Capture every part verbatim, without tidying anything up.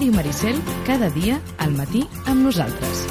Ràdio Maricel, cada dia al matí amb nosaltres.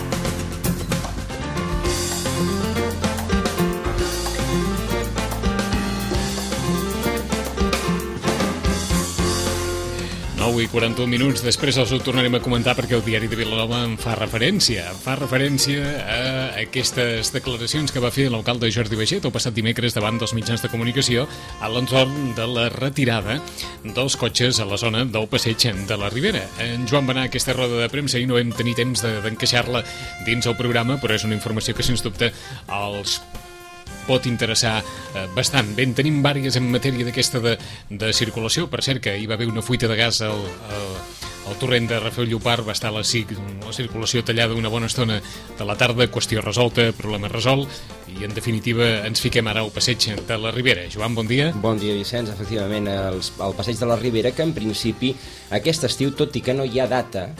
nou i quaranta-un minuts, després els ho tornarem a comentar perquè el diari de Vilanova en fa referència. En fa referència a aquestes declaracions que va fer l'alcalde Jordi Baiget el passat dimecres davant dels mitjans de comunicació a l'entorn de la retirada dels cotxes a la zona del passeig de la Ribera. En Joan va anar a aquesta roda de premsa i no vam tenir temps de, d'encaixar-la dins el programa, però és una informació que, sens dubte, els pot interessar eh, bastant. Bé, en tenim vàries en matèria d'aquesta de, de circulació. Per cert, que hi va haver una fuita de gas al, al, al torrent de Rafel Llopart, va estar la, la circulació tallada una bona estona de la tarda, qüestió resolta, problema resolt, i en definitiva ens fiquem ara al passeig de la Ribera. Joan, bon dia. Bon dia, Vicenç. Efectivament, el, el passeig de la Ribera, que en principi aquest estiu, tot i que no hi ha data,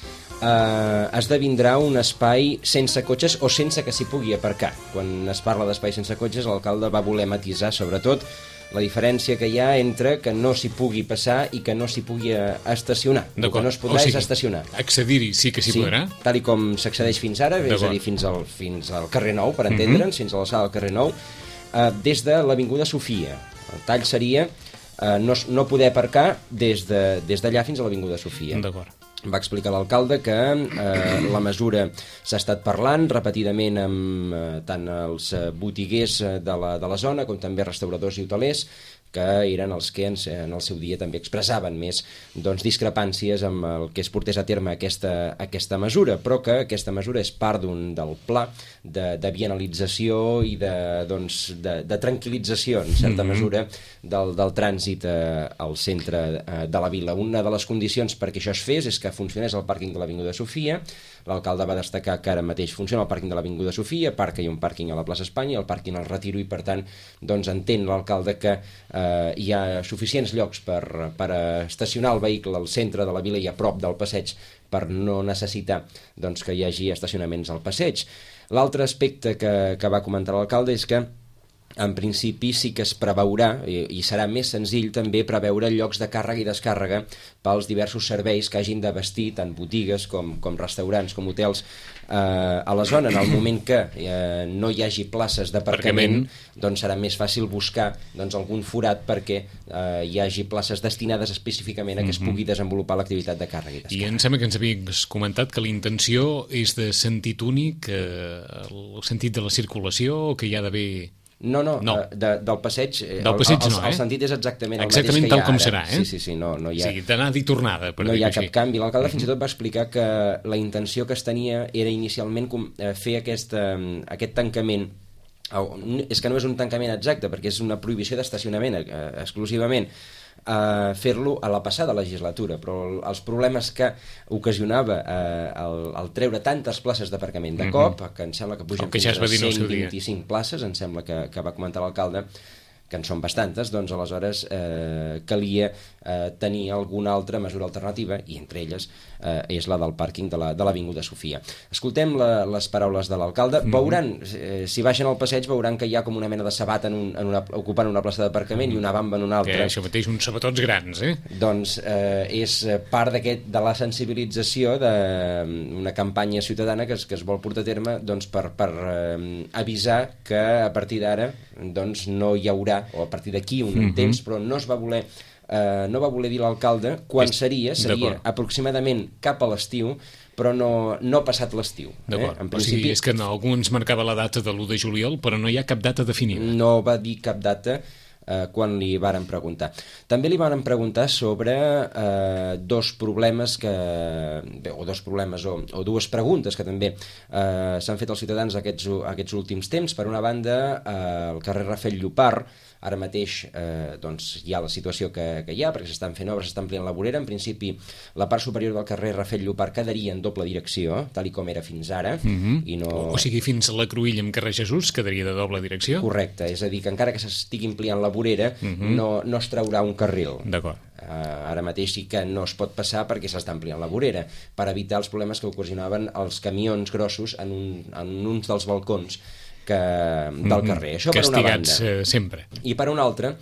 Uh, esdevindrà un espai sense cotxes o sense que s'hi pugui aparcar. Quan es parla d'espai sense cotxes, l'alcalde va voler matisar sobretot la diferència que hi ha entre que no s'hi pugui passar i que no s'hi pugui estacionar. El que no es podrà o sigui, és estacionar. Accedir-hi sí que s'hi sí, podrà? Tal i com s'accedeix fins ara, és a dir, fins al, fins al carrer Nou, per entendre'ns, uh-huh. fins a l'alçada del carrer Nou, uh, des de l'Avinguda Sofia. El tall seria uh, no, no poder aparcar des d'allà de, des fins a l'Avinguda Sofia. D'acord. Va explicar l'alcalde que eh, la mesura s'ha estat parlant repetidament amb eh, tant els botiguers de la, de la zona com també restauradors i hotelers, que eren els que en, en el seu dia també expressaven més doncs, discrepàncies amb el que es portés a terme aquesta, aquesta mesura, però que aquesta mesura és part d'un del pla de, de bienalització i de, doncs, de, de tranquil·lització, en certa mm-hmm. mesura, del, del trànsit eh, al centre eh, de la vila. Una de les condicions perquè això es fes és que funcionés el pàrquing de l'Avinguda Sofia. L'alcalde va destacar que ara mateix funciona el pàrquing de l'Avinguda Sofia, a part que hi ha un pàrquing a la plaça Espanya, el pàrquing al Retiro, i per tant doncs, entén l'alcalde que eh, hi ha suficients llocs per, per estacionar el vehicle al centre de la vila i a prop del passeig per no necessitar doncs, que hi hagi estacionaments al passeig. L'altre aspecte que, que va comentar l'alcalde és que en principi sí que es preveurà, i, i serà més senzill també preveure llocs de càrrega i descàrrega pels diversos serveis que hagin de vestir, tant botigues com, com restaurants, com hotels, eh, a la zona. En el moment que eh, no hi hagi places d'aparcament, doncs serà més fàcil buscar doncs, algun forat perquè eh, hi hagi places destinades específicament a que es pugui desenvolupar l'activitat de càrrega i descàrrega. I em sembla que ens havies comentat que la intenció és de sentit únic, eh, el sentit de la circulació, o que hi ha d'haver... No, no, no. De, del passeig, del passeig el, el, no, eh? el sentit és exactament el exactament mateix que hi ha tal com ara. Serà, eh? Sí, sí, sí, no, no hi ha... O sigui, d'anada i tornada, per no hi ha cap així. canvi. L'alcalde fins i tot va explicar que la intenció que es tenia era inicialment fer aquest, aquest tancament. És que no és un tancament exacte, perquè és una prohibició d'estacionament exclusivament. Uh, fer-lo a la passada legislatura, però els problemes que ocasionava uh, el, el treure tantes places d'aparcament de cop, mm-hmm. que em sembla que pugen que fins ja a cent vint-i-cinc places, em sembla que, que va comentar l'alcalde, que en són bastantes, doncs aleshores eh, calia eh, tenir alguna altra mesura alternativa, i entre elles eh, és la del pàrquing de l'Avinguda Sofia. Escoltem la, les paraules de l'alcalde. Mm-hmm. Veuran, eh, si baixen al passeig, veuran que hi ha com una mena de sabat en un, en una, ocupant una plaça d'aparcament mm-hmm. i una bamba en una altra. Que això mateix, uns sabatots grans, eh? Doncs eh, és part d'aquest de la sensibilització d'una campanya ciutadana que es, que es vol portar a terme doncs, per, per eh, avisar que a partir d'ara doncs, no hi haurà, o a partir d'aquí un mm-hmm. temps, però no es va voler eh, no va voler dir l'alcalde quan seria, seria aproximadament cap a l'estiu, però no, no passat l'estiu. D'acord, eh? En principi, o sigui, és que no, algú ens marcava la data de l'u de juliol, però no hi ha cap data definida. No va dir cap data eh, quan li varen preguntar. També li varen preguntar sobre eh, dos problemes que, bé, o dos problemes o, o dues preguntes que també eh, s'han fet als ciutadans aquests, aquests últims temps. Per una banda, eh, el carrer Rafel Llopart, ara mateix eh, doncs, hi ha la situació que, que hi ha, perquè s'estan fent obres, s'està ampliant la vorera. En principi, la part superior del carrer Rafel Llopart quedaria en doble direcció, tal i com era fins ara. Mm-hmm. I no... O sigui, fins a la Cruïlla amb carrer Jesús quedaria de doble direcció? Correcte, és a dir, que encara que s'estigui ampliant la vorera, mm-hmm. no, no es traurà un carril. D'acord. Uh, ara mateix sí que no es pot passar perquè s'està ampliant la vorera, per evitar els problemes que ocasionaven els camions grossos en, un, en uns dels balcons que, del carrer. Això per una banda. Castigats eh, sempre. I per una altra,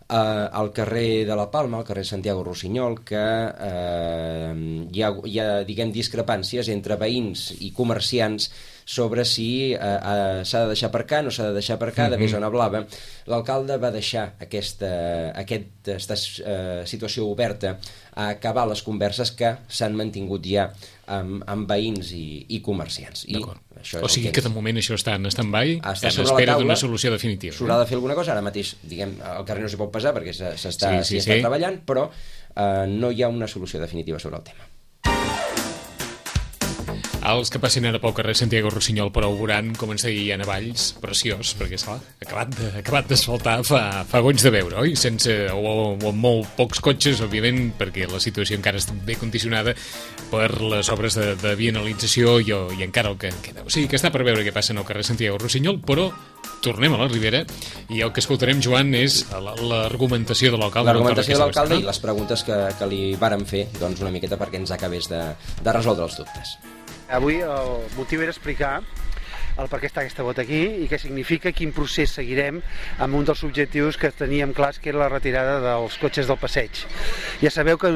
al carrer de la Palma, al carrer Santiago Rossinyol, que eh, hi ha, hi ha diguem, discrepàncies entre veïns i comerciants sobre si eh, eh, s'ha de deixar aparcar, no s'ha de deixar aparcar, mm-hmm. d'haver zona blava. L'alcalde va deixar aquesta, aquesta eh, situació oberta a acabar les converses que s'han mantingut ja amb, amb veïns i, i comerciants. I això o sigui que, que de moment això està en stand-by, està en espera d'una solució definitiva. S'haurà de fer alguna cosa, ara mateix, diguem, el carrer no s'hi pot passar perquè s'està sí, sí, sí, sí. treballant, però eh, no hi ha una solució definitiva sobre el tema. Els que passin ara pel carrer Santiago Rossinyol però ho veuran, com ens deia Anna Valls, preciós, perquè esclar, acabat de, acabat d'asfaltar fa, fa goig de veure, oi? Sense, o, o amb molt pocs cotxes, òbviament, perquè la situació encara està ben condicionada per les obres de, de vianalització i, i encara el que queda. O sigui que està per veure què passa en el carrer Santiago Rossinyol, però tornem a la Ribera i el que escoltarem, Joan, és l'argumentació de l'alcalde. L'argumentació de l'alcalde i les preguntes que, que li vàrem fer, doncs una miqueta perquè ens acabés de, de resoldre els dubtes. Avui el motiu era explicar el per què està aquesta bota aquí i què significa, quin procés seguirem amb un dels objectius que teníem clars, que era la retirada dels cotxes del passeig. Ja sabeu que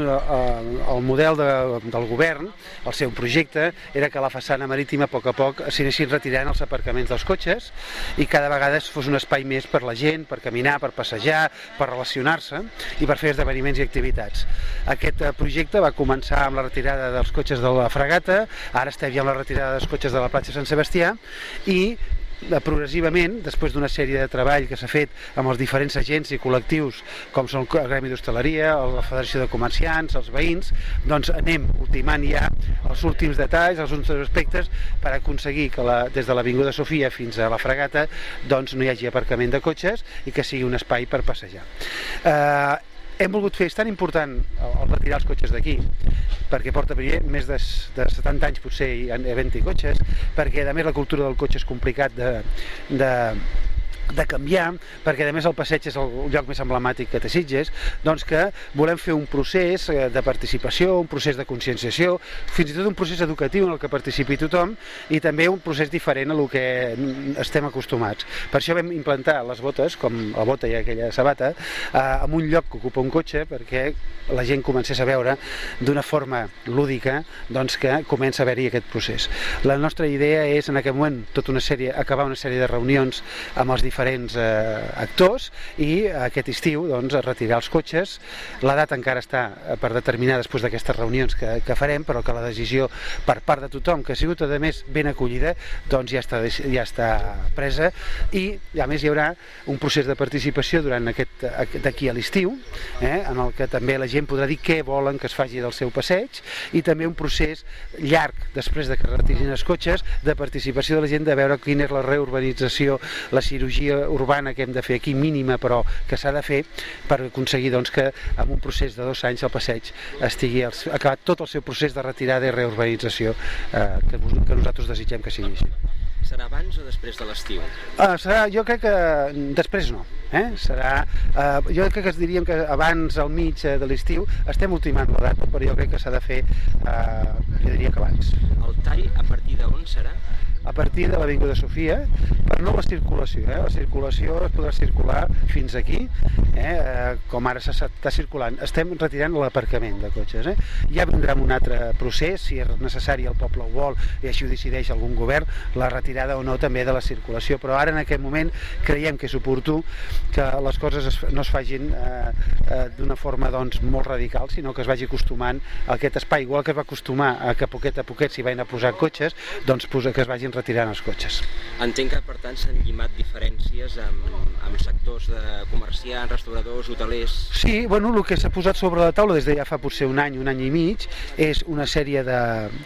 el model de, del govern, el seu projecte, era que a la façana marítima a poc a poc s'anessin retirant els aparcaments dels cotxes i cada vegada fos un espai més per la gent, per caminar, per passejar, per relacionar-se i per fer esdeveniments i activitats. Aquest projecte va començar amb la retirada dels cotxes de la Fragata, ara estem ja amb la retirada dels cotxes de la platja Sant Sebastià, i progressivament, després d'una sèrie de treball que s'ha fet amb els diferents agents i col·lectius com són el Gremi d'Hostaleria, la Federació de Comerciants, els veïns, doncs anem ultimant ja els últims detalls, els últims aspectes per aconseguir que la, des de l'Avinguda Sofia fins a la Fragata doncs no hi hagi aparcament de cotxes i que sigui un espai per passejar. Eh, hem volgut fer, és tan important el retirar els cotxes d'aquí, perquè porta més de, de setanta anys potser havent-hi cotxes, perquè a més la cultura del cotxe és complicat de, de, de canviar, perquè a més el passeig és el lloc més emblemàtic que té Sitges, doncs que volem fer un procés de participació, un procés de conscienciació, fins i tot un procés educatiu en el que participi tothom i també un procés diferent a lo que estem acostumats. Per això vam implantar les botes, com la bota i aquella sabata, eh, en un lloc que ocupa un cotxe perquè la gent comencés a veure d'una forma lúdica doncs que comença a haver-hi aquest procés. La nostra idea és en aquest moment tota una sèrie, acabar una sèrie de reunions amb els diferents eh, actors i aquest estiu doncs retirar els cotxes. La data encara està per determinar després d'aquestes reunions que, que farem, però que la decisió per part de tothom, que ha sigut a més ben acollida, doncs ja està, ja està presa i a més hi haurà un procés de participació durant aquest d'aquí a l'estiu, eh, en el que també la gent podrà dir què volen que es faci del seu passeig i també un procés llarg després de que retirin els cotxes de participació de la gent, de veure quina és la reurbanització, la cirurgia urbana que hem de fer aquí, mínima però que s'ha de fer per aconseguir doncs, que en un procés de dos anys el passeig estigui acabat tot el seu procés de retirada i reurbanització eh, que, que nosaltres desitgem que sigui així. Serà abans o després de l'estiu? Uh, serà, jo crec que després no. Eh? Serà, uh, jo crec que es diríem que abans, al mig de l'estiu, estem ultimant la data, però jo crec que s'ha de fer, uh, jo diria que abans. El tall a partir d'on serà? A partir de l'Avinguda Sofia, per no la circulació. Eh? La circulació es podrà circular fins aquí, eh? com ara s'està circulant. Estem retirant l'aparcament de cotxes. Eh? Ja vindrà un altre procés, si és necessari el poble ho vol i així ho decideix algun govern, la retirada o no també de la circulació. Però ara en aquest moment creiem que és oportú que les coses es, no es facin eh, eh, d'una forma doncs, molt radical, sinó que es vagi acostumant a aquest espai, igual que es va acostumar a que poquet a poquet s'hi vagin a posar cotxes, doncs que es vagin retirant els cotxes. Entenc que, per tant, s'han llimat diferències amb, amb sectors de comerciants, restauradors, hotelers... Sí, bueno, el que s'ha posat sobre la taula des de ja fa potser un any, un any i mig, és una sèrie de,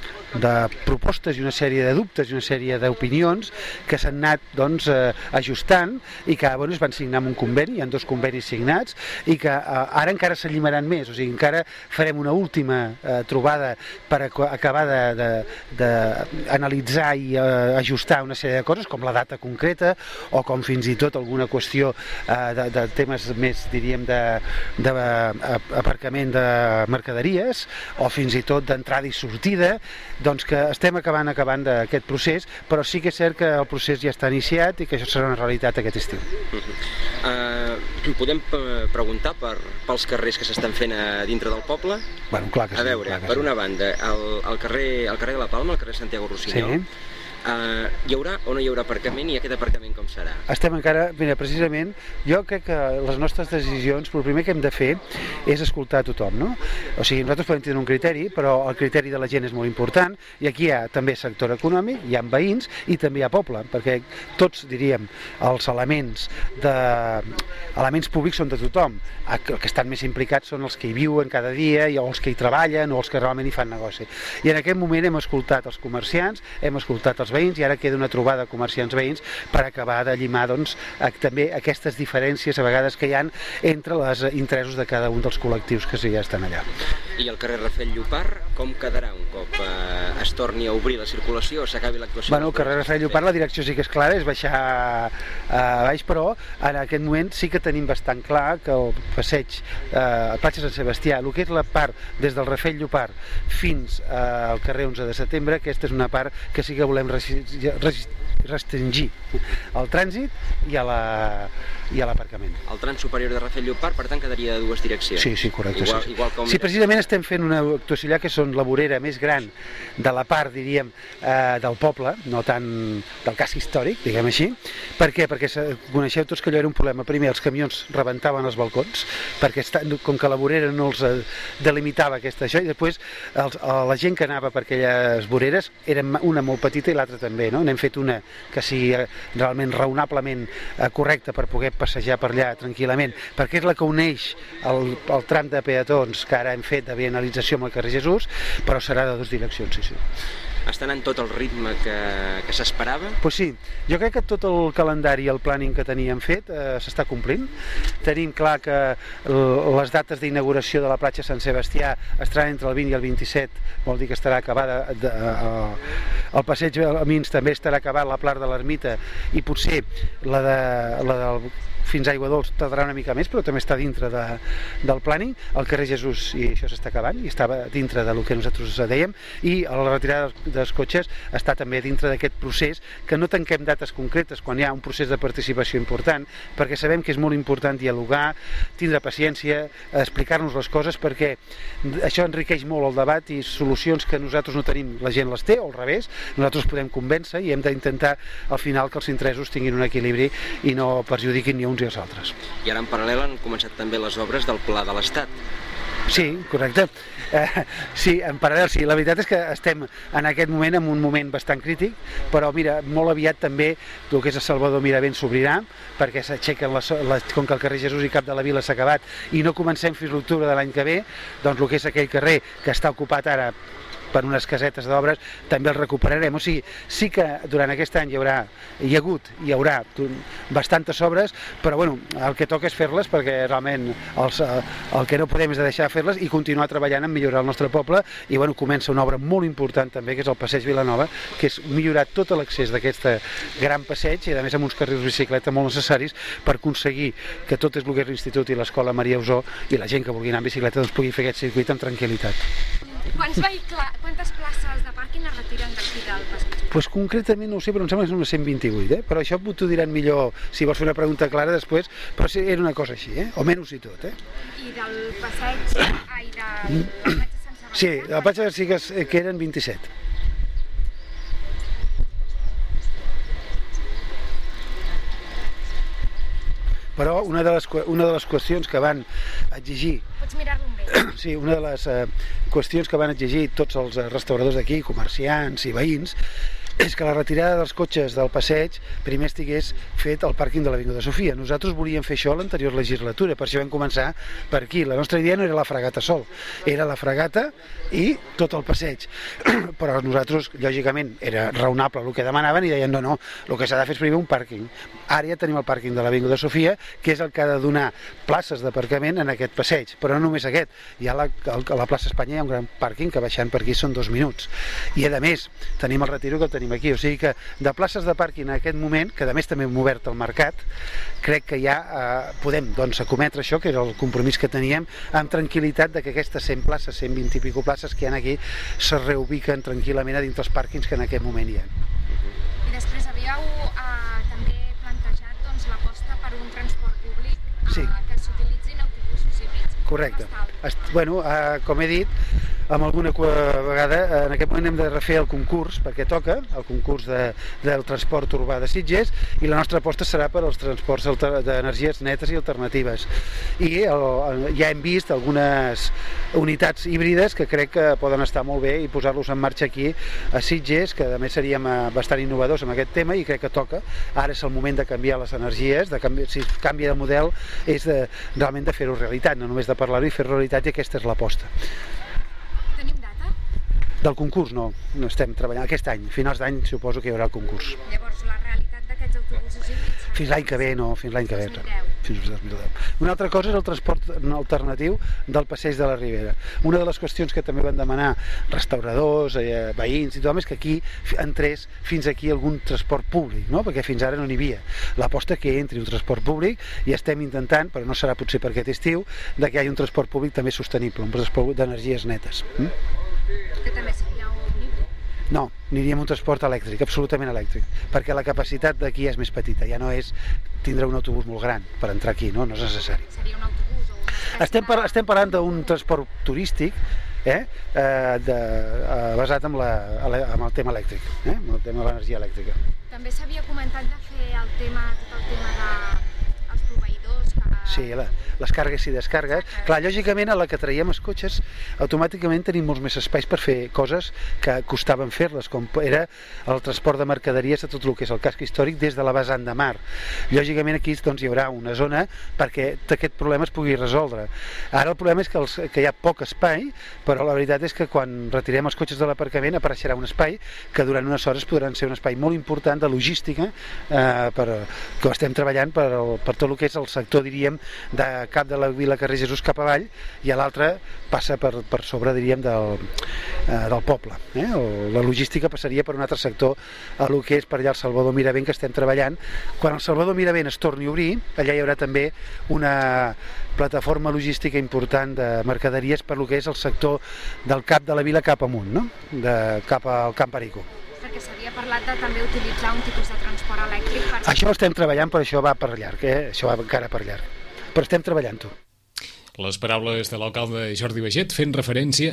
de propostes i una sèrie de dubtes i una sèrie d'opinions que s'han anat doncs, eh, ajustant i que bueno, es van signar amb un conveni, hi ha dos convenis signats, i que eh, ara encara se llimaran més, o sigui, encara farem una última eh, trobada per acabar d'analitzar i eh, ajustar una sèrie de coses, com la data concreta, o com fins i tot alguna qüestió eh, de, de temes més, diríem, d'aparcament de, de mercaderies, o fins i tot d'entrada i sortida, doncs que estem acabant acabant d'aquest procés, però sí que és cert que el procés ja està iniciat i que això serà una realitat aquest estiu. Uh, uh, podem preguntar per, pels carrers que s'estan fent a dintre del poble? Bueno, clar que sí. A veure, clar que per sí. una banda, el, el, carrer, el carrer de la Palma, el carrer Santiago Rossinyol, sí. Uh, hi haurà o no hi haurà aparcament i aquest aparcament com serà? Estem encara, mira, precisament, jo crec que les nostres decisions, el primer que hem de fer és escoltar a tothom, no? O sigui, nosaltres podem tenir un criteri, però el criteri de la gent és molt important, i aquí hi ha també sector econòmic, hi ha veïns i també hi ha poble, perquè tots, diríem, els elements de elements públics són de tothom. El que estan més implicats són els que hi viuen cada dia, o els que hi treballen, o els que realment hi fan negoci. I en aquest moment hem escoltat els comerciants, hem escoltat els veïns, i ara queda una trobada de comerciants veïns per acabar de llimar doncs, també aquestes diferències a vegades que hi ha entre els interessos de cada un dels col·lectius que ja estan allà. I el carrer Rafel Llopart, com quedarà un cop eh, es torni a obrir la circulació o s'acabi l'actuació? Bueno, el carrer Rafel Llopart, la direcció sí que és clara, és baixar a baix, però en aquest moment sí que tenim bastant clar que el passeig, eh, el platja Sant Sebastià, el que és la part des del Rafel Llopart fins eh, al carrer onze de setembre, aquesta és una part que sí que volem restringir el trànsit i a l'aparcament. El tram superior de Rafel Llopart, per tant, quedaria de dues direccions. Sí, sí, correcte. Igual, sí, sí. Igual com... sí, precisament estem fent una actuació allà que són la vorera més gran de la part, diríem, eh, del poble, no tant del casc històric, diguem així. Per què? Perquè coneixeu tots que allò era un problema. Primer, els camions rebentaven els balcons, perquè com que la vorera no els delimitava aquesta això, i després els, la gent que anava per aquelles voreres eren una molt petita i l'altra també, no? N'hem fet una que sigui realment raonablement correcta per poder passejar per allà tranquil·lament, perquè és la que uneix el, el tram de peatons que ara hem fet de vianalització amb el carrer Jesús, però serà de dues direccions, sí, sí. Està anant tot el ritme que, que s'esperava? Pues sí, jo crec que tot el calendari i el planning que teníem fet eh, s'està complint. Tenim clar que les dates d'inauguració de la platja Sant Sebastià estaran entre el vint i el vint-i-set, vol dir que estarà acabada de, eh, el passeig Almins també estarà acabat, la Plar de l'Ermita, i potser la, de, la del fins a Aigua Dols tardarà una mica més, però també està dintre de, del planning. El carrer Jesús, i això s'està acabant, i estava dintre del que nosaltres dèiem, i la retirada dels cotxes està també dintre d'aquest procés, que no tanquem dates concretes quan hi ha un procés de participació important, perquè sabem que és molt important dialogar, tindre paciència, explicar-nos les coses, perquè això enriqueix molt el debat, i solucions que nosaltres no tenim, la gent les té, o al revés, nosaltres podem convèncer, i hem d'intentar al final que els interessos tinguin un equilibri i no perjudiquin ni uns i els altres. I ara en paral·lel han començat també les obres del Pla de l'Estat. Sí, correcte. Eh, sí, en paral·lel, sí. La veritat és que estem en aquest moment en un moment bastant crític, però mira, molt aviat també el que és el Salvador Miravent s'obrirà, perquè s'aixequen les, les, com que el carrer Jesús i Cap de la Vila s'ha acabat i no comencem fins l'octubre de l'any que ve, doncs el que és aquell carrer que està ocupat ara per unes casetes d'obres, també el recuperarem. O sigui, sí que durant aquest any hi haurà, hi ha hagut, hi haurà bastantes obres, però bueno, el que toca és fer-les, perquè realment els, el que no podem és deixar de fer-les i continuar treballant en millorar el nostre poble. I bueno, comença una obra molt important també, que és el passeig Vilanova, que és millorar tot l'accés d'aquest gran passeig, i a més amb uns carrils de bicicleta molt necessaris per aconseguir que tot és el que és l'Institut i l'Escola Maria Usó i la gent que vulgui anar en bicicleta doncs pugui fer aquest circuit amb tranquil·litat. Quants vehicles, quantes places de pàrquing es retiren d'aquí del passeig? Pues concretament no ho sé, però em sembla que són unes cent vint-i-vuit, eh? Però això t'ho diran millor si vols fer una pregunta clara després, però sí, era una cosa així, eh? O menys i tot, eh? I del passeig, ai, del platja Sant Sebastià? Sí, del platja sí que, que eren vint-i-set. Però una de les, una de les qüestions que van exigir... Pots mirar-lo amb ell. Sí, una de les eh, qüestions que van exigir tots els restauradors d'aquí, comerciants i veïns, és que la retirada dels cotxes del passeig primer estigués fet al pàrquing de l'Avinguda Sofia. Nosaltres volíem fer això a l'anterior legislatura, per això vam començar per aquí. La nostra idea no era la fregata sol, era la fregata i tot el passeig. Però nosaltres, lògicament, era raonable el que demanaven i deien no, no, el que s'ha de fer és primer un pàrquing. Ara ja tenim el pàrquing de l'Avinguda Sofia, que és el que ha de donar places d'aparcament en aquest passeig, però no només aquest. Hi ha la, a la plaça Espanya hi ha un gran pàrquing que baixant per aquí són dos minuts. I a més, tenim el Retiro, que tenim tenim aquí. O sigui que de places de pàrquing en aquest moment, que a més també hem obert el mercat, crec que ja eh, podem doncs, acometre això, que era el compromís que teníem, amb tranquil·litat de que aquestes cent places, cent vint i pico places que hi ha aquí, se reubiquen tranquil·lament a dintre els pàrquings que en aquest moment hi ha. I després havíeu eh, també plantejat doncs, l'aposta per un transport públic eh, Sí. que s'utilitzin autobusos híbrids. Correcte. Com està? Est bueno, eh, com he dit, amb alguna vegada, eh, en aquest moment hem de refer el concurs, perquè toca, el concurs de, del transport urbà de Sitges, i la nostra aposta serà per als transports d'energies netes i alternatives. I el, el, ja hem vist algunes unitats híbrides que crec que poden estar molt bé i posar-los en marxa aquí a Sitges, que a més seríem eh, bastant innovadors en aquest tema i crec que toca. Ara és el moment de canviar les energies, de canviar, si canvia de model és de, realment de fer-ho realitat, no només de parlar-ho i fer-ho realitat, i aquesta és l'aposta. Tenim data? Del concurs no, no estem treballant aquest any, finals d'any suposo que hi haurà el concurs. Llavors, la realitat d'aquests autobusos híbrids... serà Fins l'any que ve, no, fins l'any que ve. dos mil deu. Fins al dos mil deu. Una altra cosa és el transport alternatiu del passeig de la Ribera. Una de les qüestions que també van demanar restauradors, eh, veïns i tothom és que aquí entrés fins aquí algun transport públic, no? Perquè fins ara no n'hi havia. L'aposta que entri un transport públic i estem intentant, però no serà potser per aquest estiu, de que hi hagi un transport públic també sostenible, un transport d'energies netes. Mm? Que també seria un híbrid. No, aniríem un transport elèctric, absolutament elèctric, perquè la capacitat d'aquí és més petita, ja no és tindre un autobús molt gran per entrar aquí, no, no és necessari. Seria un autobús o una Estem, par estem parlant d'un transport turístic eh, eh, de, eh, basat en, la, en el tema elèctric, eh, en el tema de l'energia elèctrica. També s'havia comentat de fer el tema, tot el tema de els proveïdors que... Sí, la, les càrregues i descàrregues. Clar, lògicament, a la que traiem els cotxes, automàticament tenim molts més espais per fer coses que costaven fer-les, com era el transport de mercaderies a tot el que és el casc històric des de la vessant de mar. Lògicament, aquí doncs, hi haurà una zona perquè aquest problema es pugui resoldre. Ara el problema és que, els, que hi ha poc espai, però la veritat és que quan retirem els cotxes de l'aparcament apareixerà un espai que durant unes hores podran ser un espai molt important de logística eh, per, que estem treballant per, el, per tot el que és el sector, diríem, de cap de la vila Carrer Jesús cap avall, i a l'altre passa per, per sobre, diríem, del, eh, del poble. Eh? O la logística passaria per un altre sector, a lo que és per allà el Salvador Miravent, que estem treballant. Quan el Salvador Miravent es torni a obrir, allà hi haurà també una plataforma logística important de mercaderies per lo que és el sector del cap de la vila cap amunt, no? De, cap al Camp Perico. Perquè s'havia parlat de també utilitzar un tipus de transport elèctric per... Això estem treballant, però això va per llarg, eh? Això va encara per llarg. Però estem treballant-ho. Les paraules de l'alcalde Jordi Baiget fent referència,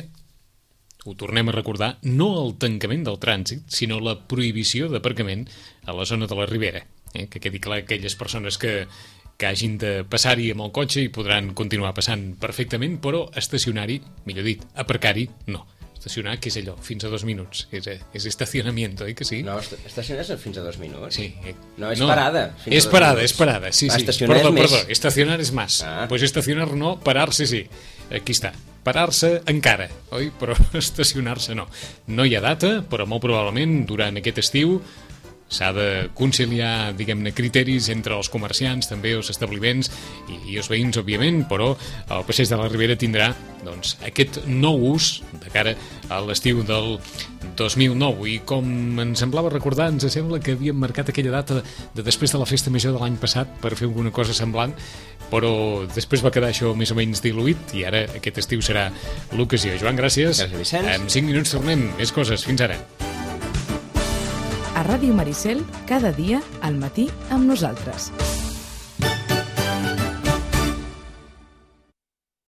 ho tornem a recordar, no al tancament del trànsit, sinó la prohibició d'aparcament a la zona de la Ribera. Eh? Que quedi clar aquelles persones que, que hagin de passar-hi amb el cotxe i podran continuar passant perfectament, però estacionar-hi, millor dit, aparcar-hi, no. Estacionar, que és allò, fins a dos minuts. És, és estacionamiento, oi que sí? No, estacionar és fins a dos minuts. Sí. No, és no, parada. Fins és parada, minuts. és parada, sí, sí. Estacionar perdó, és perdó, més. estacionar és más. Ah. Pues estacionar no, parar-se sí. Aquí està. Parar-se encara, oi? Però estacionar-se no. No hi ha data, però molt probablement durant aquest estiu s'ha de conciliar, diguem-ne, criteris entre els comerciants, també els establiments i, i els veïns, òbviament, però el passeig de la Ribera tindrà doncs, aquest nou ús de cara a l'estiu del dos mil nou. I com ens semblava recordar, ens sembla que havíem marcat aquella data de després de la festa major de l'any passat per fer alguna cosa semblant, però després va quedar això més o menys diluït i ara aquest estiu serà l'ocasió. Joan, gràcies. Gràcies, Vicenç. En cinc minuts tornem. Més coses. Fins ara. A Ràdio Maricel, cada dia al matí amb nosaltres.